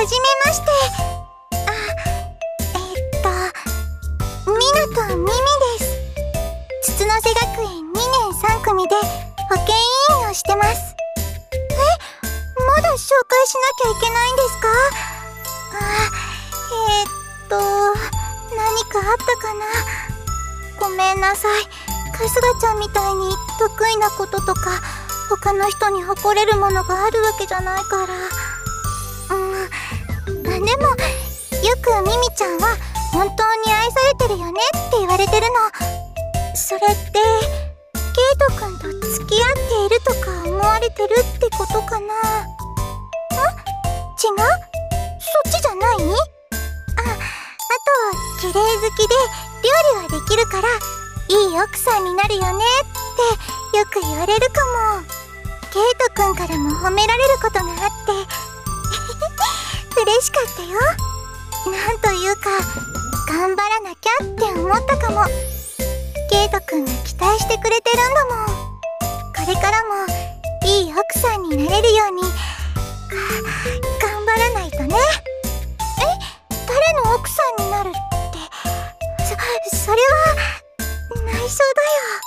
はじめまして。みなとみみです。つつの瀬学園2年3組で保健委員をしてます。まだ紹介しなきゃいけないんですか？何かあったかな？ごめんなさい。春日ちゃんみたいに得意なこととか他の人に誇れるものがあるわけじゃないから。でもよくミミちゃんは本当に愛されてるよねって言われてるの。それってケイトくんと付き合っているとか思われてるってことかな？違う？そっちじゃない？あと綺麗好きで料理はできるからいい奥さんになるよねってよく言われるかも。ケイトくんからも褒められることがあって嬉しかったよ。なんというか頑張らなきゃって思ったかも。ケイトくんが期待してくれてるんだもん。これからもいい奥さんになれるように頑張らないとね。誰の奥さんになるってそれは内緒だよ。